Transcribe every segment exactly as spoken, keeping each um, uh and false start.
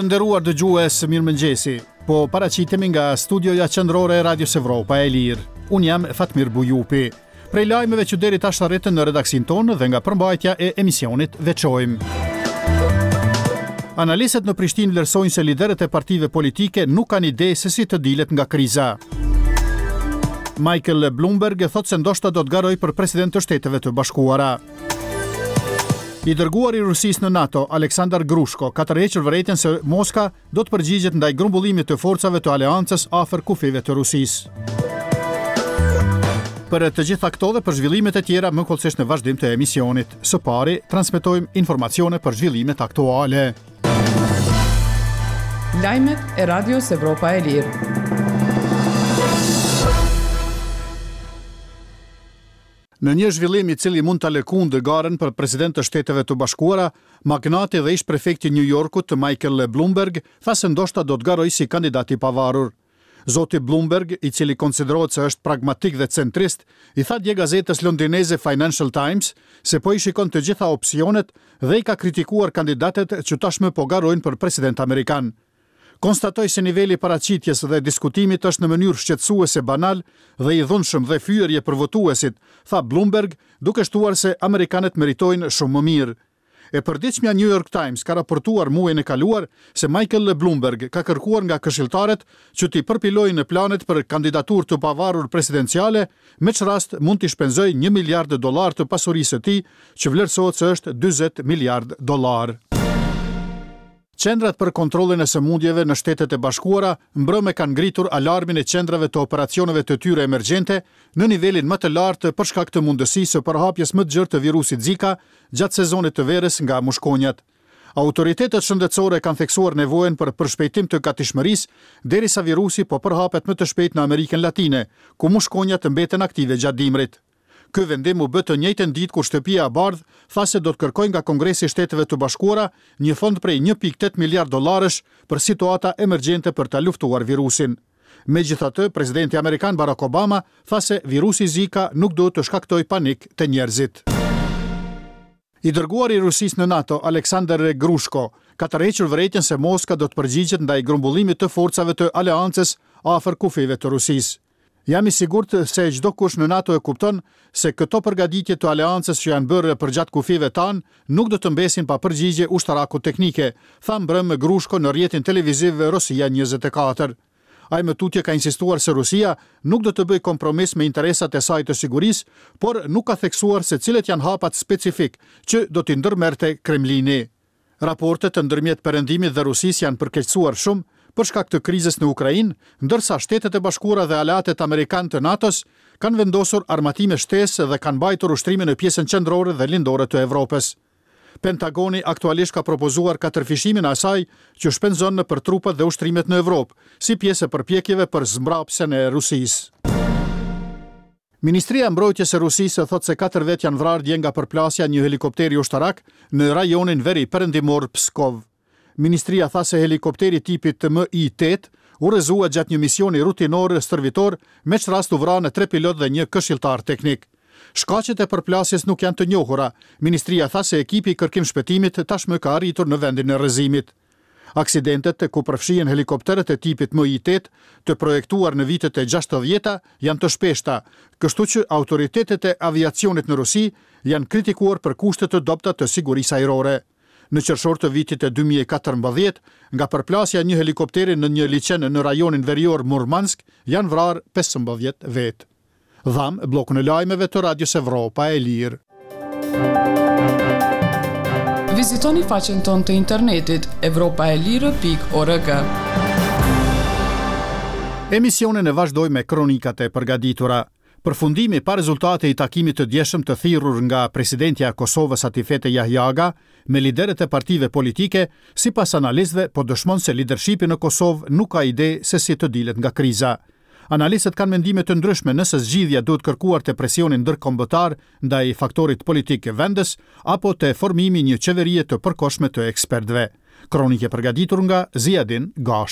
Të nderuar dëgjues, mirëmëngjesi. Po paraqitemi nga studioja qendrore e Radios Evropa e Lirë. Unë jam Fatmir Bujupi. Prej lajmeve që deri tash arritën në redaksin tonë dhe nga përmbajtja e emisionit veçojmë. Analistët në Prishtinë vlerësojnë se liderët e partive politike nuk kanë ide se si të dilet nga kriza. Michael Bloomberg thotë se ndoshta do të garojë për president të Shteteve të Bashkuara. I dërguari i Rusisë në NATO, Aleksandar Grushko, ka tërhequr vërejtjen se Moska do të përgjigjet ndaj grumbullimit të forcave të aleancës afër kufive të Rusisë. Për të gjitha këto dhe për zhvillimet e tjera, më kollësisht në vazhdim të emisionit. Së pari, transmetojmë informacione për zhvillimet aktuale. Lajmet e Radios Evropa e Lirë. Në një zhvillim i cili mund ta lëkundë garën për president të Shteteve të Bashkuara, magnati dhe ish prefekti i New Yorkut, Michael Bloomberg, tha se ndoshta do të garojë si kandidat i pavarur. Zoti Bloomberg, i cili konsiderohet se është pragmatik dhe centrist, i tha dje gazetës londineze Financial Times se po i shikon të gjitha opsionet dhe i ka kritikuar kandidatet që tashmë po garojnë për president amerikan. Konstatoj se niveli paraqitjes dhe diskutimit është në mënyrë shqetësuese banal dhe i dhunshëm dhe fyerje për votuesit, tha Bloomberg, duke shtuar se amerikanët meritojnë shumë më mirë. E përditshmja New York Times ka raportuar muajin e kaluar se Michael Bloomberg ka kërkuar nga këshilltarët që t'i përpilojnë në planet për kandidaturë të pavarur presidenciale, me që rast mund t'i shpenzojë një miliard dollar të pasurisë së tij, që vlerësohet se është dyzet miliard dollar. Qendrat për kontrollin e sëmundjeve në Shtetet e Bashkuara mbrëmë kanë ngritur alarmin e qendrave të operacioneve të tyre emergjente në nivelin më të lartë për shkak të mundësisë së përhapjes më të gjerë të virusit Zika gjatë sezonit të verës nga mushkonjat. Autoritetet shëndetësore kanë theksuar nevojën për përshpejtim të gatishmërisë derisa virusi po përhapet më të shpejt në Amerikën Latine, ku mushkonjat mbeten aktive gjatë dimrit. Ky vendim u bë të njëjtën ditë kur Shtëpia e Bardhë tha se do të kërkojë nga Kongresi i Shteteve të Bashkuara një fond prej një pikë tetë miliard dollarësh për situata emergjente për ta luftuar virusin. Megjithatë, presidenti amerikan Barack Obama tha se virusi Zika nuk do të shkaktojë panik te njerëzit. I dërguari i Rusisë në NATO, Aleksandar Grushko, ka tërhequr vërejtjen se Moska do të përgjigjet ndaj grumbullimit të forcave të aleancës afër kufive të Rusisë. Jam i sigurt se çdo kush në NATO e kupton se këto përgatitje të aleancës që janë bërë përgjatë kufive tanë nuk do të mbesin pa përgjigje ushtarako teknike, tha mbrëmë Grushko në rrjetin televiziv Rosia njëzet e katër. Ai më tutje ka insistuar se Rusia nuk do të bëjë kompromis me interesat e saj të sigurisë, por nuk ka theksuar se cilët janë hapat specifik që do t'i ndërmerrte Kremlini. Raportet të ndërmjet Perëndimit dhe Rusisë janë përkeqësuar shumë për shkak të krizës në Ukrainë, ndërsa Shtetet e Bashkuara dhe aleatet amerikanë të NATO-s kanë vendosur armatime shtesë dhe kanë mbajtur ushtrime në pjesën qendrore dhe lindore të Evropës. Pentagoni aktualisht ka propozuar katërfishimin e asaj që shpenzon në për trupat dhe ushtrimet në Evropë, si pjesë e përpjekjeve për zmbrapsjen e Rusisë. Ministria e Mbrojtjes e Rusisë thotë se katër vet janë vrarë dje nga përplasja një helikopteri ushtarak në rajonin veri perëndimor Pskov. Ministria tha se helikopteri tipit M I tetë u rrezua gjatë një misioni rutinor stërvitor, me që rast u vranë tre pilot dhe një këshilltar teknik. Shkaqet e përplasjes nuk janë të njohura. Ministria tha se ekipi i kërkim shpëtimit tashmë ka arritur në vendin e rrezimit. Aksidentet ku përfshihen helikopterët e tipit M I tetë të projektuar në vitet e gjashtëdhjeta janë të shpeshta, kështu që autoritetet e aviacionit në Rusi janë kritikuar për kushtet të dobta të sigurisë ajrore. Në qershor të vitit e dy mijë e katërmbëdhjetë, nga përplasja një helikopteri në një liçen në rajonin verior Murmansk, janë vrarë pesëmbëdhjetë vetë. Dham bllokun e lajmeve të Radios Evropa e Lirë. Vizitoni faqen tonë të internetit evropaelire pikë org. Emisionin e vazhdoj me kronikat e përgatitura. Përfundimi pa rezultate i takimit të djeshëm të thirrur nga presidentja e Kosovës Atifete Jahjaga me liderët e partive politike, sipas analistëve, po dëshmon se lidershipi në Kosovë nuk ka ide se si të dilet nga kriza. Analistët kanë mendime të ndryshme nëse zgjidhja duhet kërkuar te presioni ndërkombëtar ndaj faktorit politik vendës apo te formimi një qeverie të përkohshme të ekspertëve. Kronike përgatitur nga Ziadin Gashi.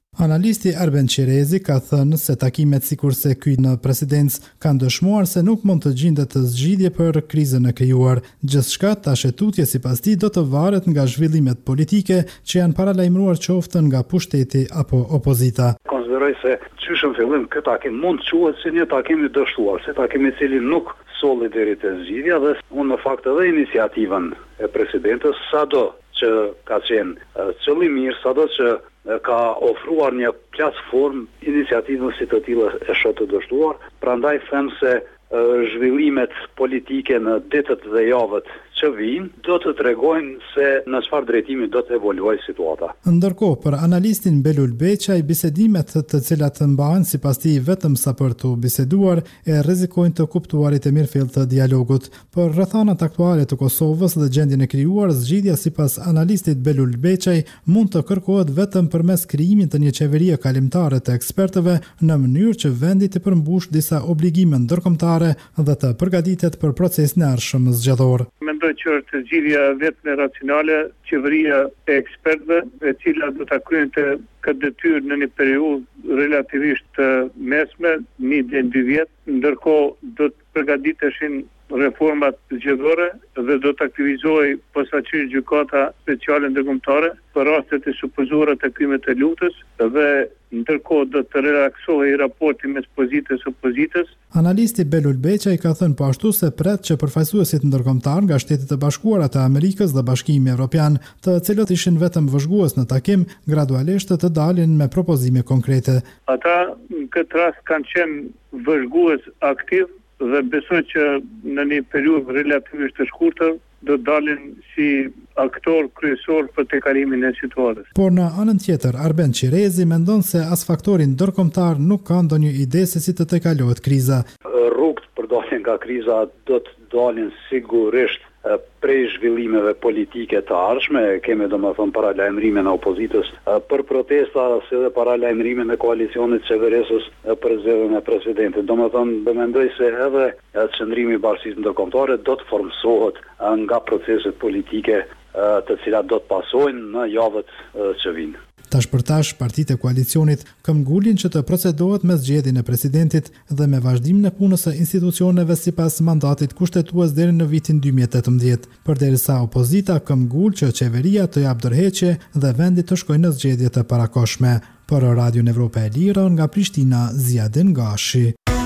Analisti Arben Qerezi ka thënë se takimet sikurse ky në presidencë kanë dëshmuar se nuk mund të gjendet të zgjidhje për krizën e krijuar. Gjithçka tash e tutje sipas tij do të varet nga zhvillimet politike që janë paralajmëruar qoftë nga pushteti apo opozita. Konsideroj se qysh në fillim ky takim mund të quhet si një takim i dështuar, si takim i cili nuk solli deri te zgjidhja dhe unë në fakt edhe iniciativën e presidentës sado që ka qenë qëllim mirë, sado që ka ofruar një platformë iniciativën si të tillë e shoh të dështuar, prandaj them se zhvillimet politike në ditët dhe javët që vijnë do të tregojnë se në çfarë drejtimi do të evoluojë situata. Ndërkohë, për analistin Belul Beqaj, bisedimet të cilat mbahen sipas tij vetëm sa për të biseduar e rrezikojnë të kuptuarit e mirëfillt të dialogut. Për rrethanat aktuale të Kosovës dhe gjendjen e krijuar, zgjidhja sipas analistit Belul Beqaj mund të kërkohet vetëm përmes krijimit të një qeverie kalimtare të ekspertëve në mënyrë që vendi të përmbush disa obligime ndërkombëtare dhe të përgatitet për procesin e ardhshëm zgjedhor. Mendoj që është zgjidhja vetëm racionale, qeveria e ekspertëve, e cila do ta kryente këtë detyrë në një periudhë relativisht të mesme, një deri në dy vjet, ndërkohë do të përgatiteshin reformat zgjedhore dhe do të aktivizohej posaçërisht gjykata speciale ndërkombëtare për rastet e supozuara të krimit të luftës dhe ndërkohë do të relaksohej raporti mes pozitës e opozitës. Analisti Belul Beqaj ka thënë po ashtu se pret që përfaqësuesit ndërkombëtar nga Shtetet e Bashkuara të Amerikës dhe Bashkimi Evropian, të cilët ishin vetëm vëzhgues në takim, gradualisht të dalin me propozime konkrete. Ata në këtë rast kanë qenë vëzhgues aktiv dhe besoj që në një periudhë relativisht të shkurtër do dalin si aktor kryesor për tejkalimin e situatës. Por në anën tjetër, Arben Qerezi mendon se as faktori ndërkombëtar nuk ka ndonjë ide se si të tejkalohet kriza. Rrugët për daljen nga kriza do të dalin sigurisht prej zhvillimeve politike të ardhshme, kemi domethënë paralajmërimin e opozitës për protesta si dhe paralajmërimin e koalicionit qeverisës për zgjedhjen e presidentit. Domethënë, do mendoj se edhe qëndrimi i bashkisë ndërkombëtare do të formsohet nga proceset politike të cilat do të pasojnë në javët që vijnë. Tash për tash, partitë e koalicionit këmbgulin që të procedohet me zgjedhjen e presidentit dhe me vazhdimin e punës së institucioneve sipas mandatit kushtetues deri në vitin dy mijë e tetëmbëdhjetë, përderisa opozita këmbgul që qeveria të jap dorëheqje dhe vendi të shkojë në zgjedhje të parakohshme. Për Radion Evropa e Lirë nga Prishtina, Ziadin Gashi.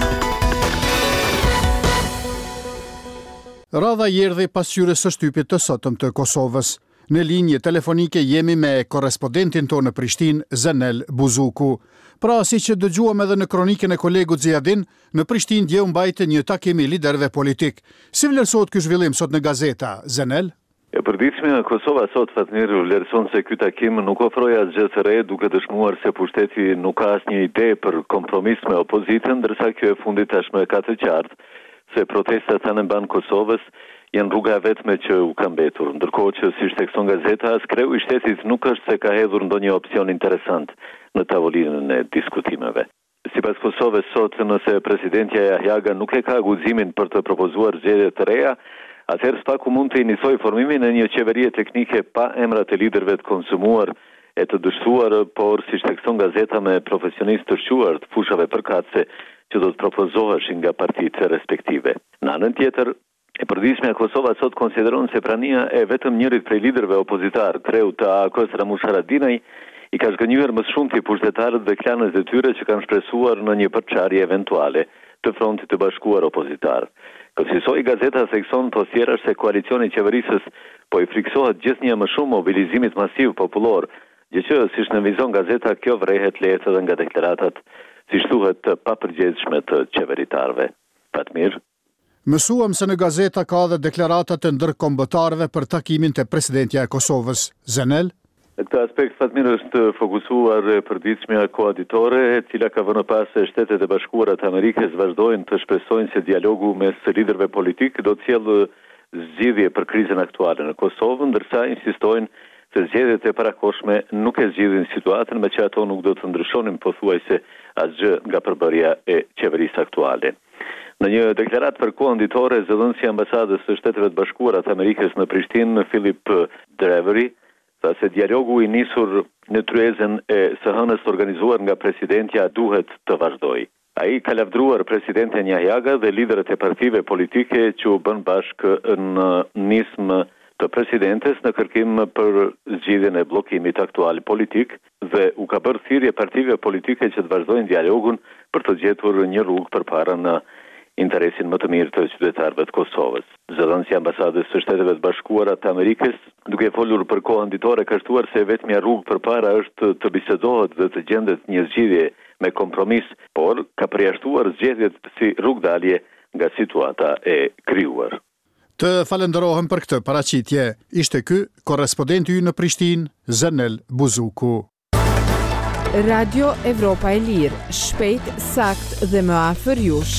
Radha erdhi pas hyrjes së shtypit të sotëm të Kosovës. Në linje telefonike jemi me korrespondentin tonë në Prishtinë, Zenel Buzuku. Pra, si që dëgjuam edhe në kronikën e kolegut Ziadin, në Prishtinë dje u mbajtë një takim i liderëve politik. Si vlerësohet ky zhvillim sot në gazeta, Zenel? E përditshme në Kosova sot Fatmir vlerëson se ky takim nuk ofroi asgjë të re, duke dëshmuar se pushteti nuk ka asnjë ide për kompromis me opozitën, ndërsa kjo e fundit tashmë ka të qartë se protestat në banë Kosovës janë rruga vetme që u ka mbetur, ndërkohë që si shtekson gazeta, as kreu i shtetit nuk është se ka hedhur ndonjë opsion interesant në tavolinën e diskutimeve. Sipas Kosovës sot, nëse presidentja Jahjaga nuk e ka guximin për të propozuar zgjedhje të reja, atëherë spaku mund të inicojë formimin e një qeverie teknike pa emrat e liderëve të konsumuar e të dështuar, por si shtekson gazeta me profesionistë të shquar të fushave përkatëse që do të propozoheshin nga partitë respektive. Në anën tjetër, e përditshme e Kosova sot konsideron se prania e vetëm njërit prej liderëve opozitar, kreu të A K-s Ramush Haradinaj, i ka zgënjur më shumë të pushtetarët dhe klanët e tyre që kanë shpresuar në një përçarje eventuale të frontit të bashkuar opozitar. Kësaj gazeta thekson poshtërash se koalicioni i qeverisës po i friksohet gjithnjë më shumë mobilizimit masiv popullor, gjë që siç nënvizon gazeta kjo vrehet lehtë edhe nga deklaratat, siç thuhet, të papërgjegjshme të qeveritarëve. Fatmir. Mësuam se në gazeta ka dhe deklaratat të ndërkombëtarëve për takimin të presidentja e Kosovës. Zenel? Në këtë aspekt, Fatmir, është fokusuar e përditshmja koaditore, e cila ka vënë pas se Shtetet e Bashkuara të Amerikës vazhdojnë të shpresojnë se dialogu mes liderëve politik do të sjellë zgjidhje për krizën aktuale në Kosovë, ndërsa insistojnë se zgjedhjet e parakohshme nuk e zgjidhin situatën, me që ato nuk do të ndryshonin pothuajse asgjë nga përbërja e qeverisë aktuale. Në një deklarat për koanditore, zëdhënësi ambasadës së Shteteve të Bashkuara të Amerikës në Prishtinë, Philip Drevery, Tha se dialogu i nisur në tryezën e së hënës të organizuar nga presidentja duhet të vazhdojë. Ai ka lavdruar presidenten Jajaga dhe liderët e partive politike që u bën bashkë në nismë të presidentes në kërkim për zgjidhjen e bllokimit aktual politik dhe u ka bërë thirrje partive politike që të vazhdojnë dialogun për të gjetur një rrugë përpara në interesin më të mirë të qytetarëve të Kosovës. Zëdhënësi i ambasadës së Shteteve të Bashkuara të Amerikës, duke folur për kohën ditore, ka shtuar se vetmja rrugë përpara është të bisedohet dhe të gjendet një zgjidhje me kompromis, por ka përjashtuar zgjedhjet si rrugdalje nga situata e krijuar. Të falenderohem për këtë paraqitje. Ishte ky korrespondenti ynë në Prishtinë, Zenel Buzuku. Radio Evropa e Lirë, shpejt, sakt dhe më afër jush.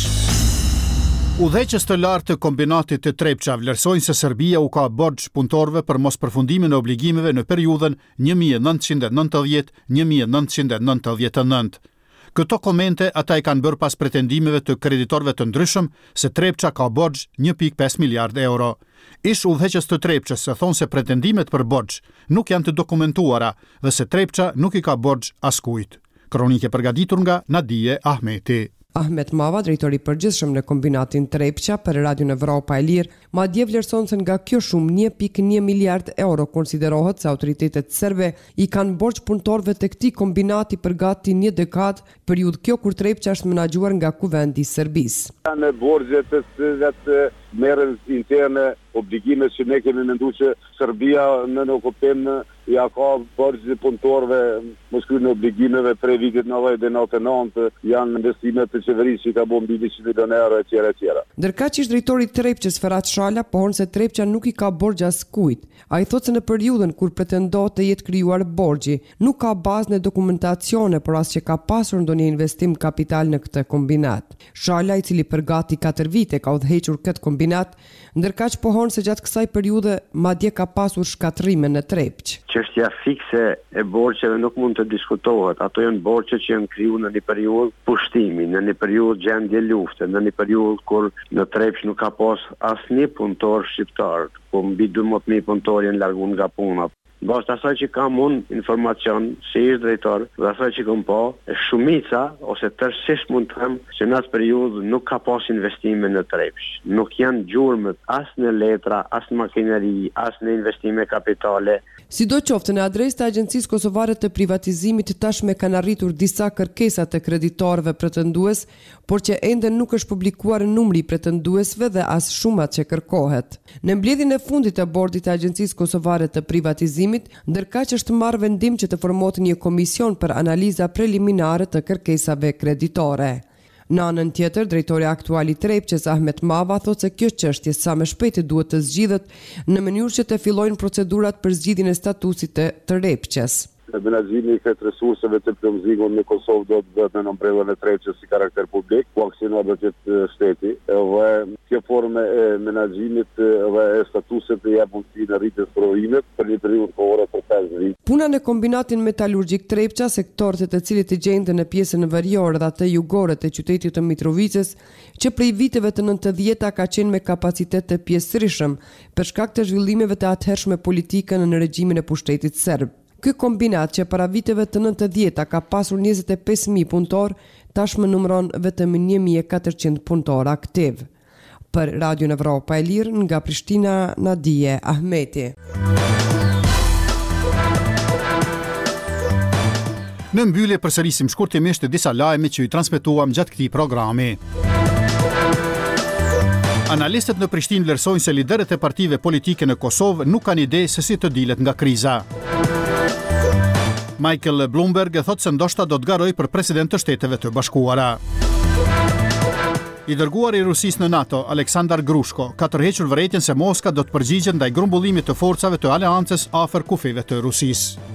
Udhëheqës të lartë të kombinatit të Trepça vlerësojnë se Serbia u ka borxh punëtorëve për mos përfundimin e obligimeve në periudhën një mijë e nëntëqind e nëntëdhjetë deri në një mijë e nëntëqind e nëntëdhjetë e nëntë. Këto komente ata i kanë bërë pas pretendimeve të kreditorëve të ndryshëm se Trepça ka borxh një pikë pesë miliardë euro. Ish udhëheqës të Trepçës se thonë se pretendimet për borxh nuk janë të dokumentuara dhe se Trepça nuk i ka borxh askujt. Kronike përgatitur nga Nadije Ahmeti. Ahmet Mava, drejtori i përgjithshëm në kombinatin Trepça për Radion Evropa e Lirë, madje vlerëson se nga kjo shumë një pikë një miliard euro konsiderohet se autoritetet serbe i kanë borxh punëtorëve të këtij kombinati për gati një dekadë, periudhë kjo kur Trepça është menaxhuar nga kuvendi i Serbisë. Në borxhe të cilat merren interne, obligime që ne kemi menduar që Serbia në okupim ja ka borxh punëtorëve mos kryen obligimeve prej vitit nëntëdhjetë dhe nëntëdhjetë e nëntë, janë investime të qeverisë që ka bërë mbi njëqind milionë euro etj etj. Ndërkaq ish drejtori i Trepçës Ferhat Shala pohon se Trepça nuk i ka borxh askujt. Ai thotë se në periudhën kur pretendohet të jetë krijuar borxhi, nuk ka bazë në dokumentacione, por as që ka pasur ndonjë investim kapital në këtë kombinat. Shala, i cili për gati katër vite ka udhëhequr këtë kombinat, ndërkaq pohon se gjatë kësaj periudhe madje ka pasur shkatrime në Trepçë. Çështja fikse e borxheve nuk mund të diskutohet. Ato janë borxhe që janë krijuar në një periudhë pushtimi, në një periudhë gjendje lufte, në një periudhë kur në Trepçë nuk ka pas asnjë punëtor shqiptar, ku mbi dymbëdhjetë mijë punëtor janë larguar nga puna. Bashkë asaj që kam unë informacion si ish drejtor dhe asaj që kam po, shumica ose tërësisht mund të them që në atë periudhë nuk ka pas investime në Trepçë. Nuk janë gjurmët as në letra, as në makineri, as në investime kapitale. Sidoqoftë, në adresë të Agjencisë Kosovare të Privatizimit tashmë kanë arritur disa kërkesa të kreditorëve pretendues, por që ende nuk është publikuar numri i pretenduesve dhe as shumat që kërkohet. Në mbledhjen e fundit të bordit të Agjencisë Kosovare të Privatizimit, ndërkaq është marrë vendim që të formohet një komision për analiza preliminare të kërkesave kreditore. Në anën tjetër, drejtori aktual i Trepçës Ahmet Mava thotë se kjo çështje sa më shpejt duhet të zgjidhet në mënyrë që të fillojnë procedurat për zgjidhjen e statusit të Trepçës. Menaxhimi i këtyre resurseve të plotësisë në Kosovë do të bëhet në umbrellën e Trepçës si karakter publik, ku aksionar do të jetë shteti. Edhe kjo formë e menaxhimit dhe e statusit të jap mundësi në rritje të provimit për një periudhë kohore për pesë vite. Puna në kombinatin metalurgjik Trepça, sektorët e të cilit të gjenden në pjesën veriore dhe atë jugore të qytetit të Mitrovicës, që prej viteve të nëntëdhjetë ka qenë me kapacitet të pjesërisëm për shkak të zhvillimeve të atëhershme politike në regjimin e pushtetit serb. Ky kombinat që para viteve të nëntëdhjetë ka pasur njëzet e pesë mijë punëtor, tashmë numëron vetëm një mijë e katërqind punëtor aktiv. Për Radio Evropa e Lirë, nga Prishtina, Nadije Ahmeti. Në mbyllje përsërisim shkurtimisht disa lajme që i transmetuam gjatë këtij programi. Analistët në Prishtinë vlerësojnë se liderët e partive politike në Kosovë nuk kanë ide se si të dilet nga kriza. Michael Bloomberg thotë se ndoshta do të garojë për president të Shteteve të Bashkuara. I dërguari i Rusisë në NATO, Aleksandar Grushko, ka tërhequr vërejtjen se Moska do të përgjigjet ndaj grumbullimit të forcave të aleancës afër kufijve të Rusisë.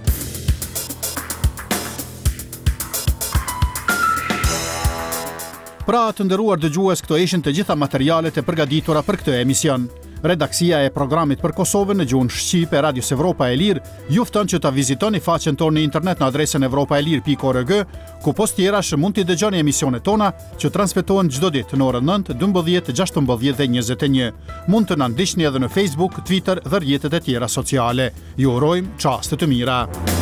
Pra, të nderuar dëgjues, këto ishin të gjitha materialet e përgatitura për këtë emision. Redaksia e programit për Kosovën në gjuhën shqipe e Radios Evropa e Lirë ju fton që ta vizitoni faqen tonë në internet në adresën evropaelir pikë org, ku post tjerash mund t'i dëgjoni emisionet tona që transmetohen çdo ditë në orën nëntë, dymbëdhjetë, gjashtëmbëdhjetë dhe njëzet e një. Mund të na ndiqni edhe në Facebook, Twitter dhe rrjetet e tjera sociale. Ju urojmë çaste të mira.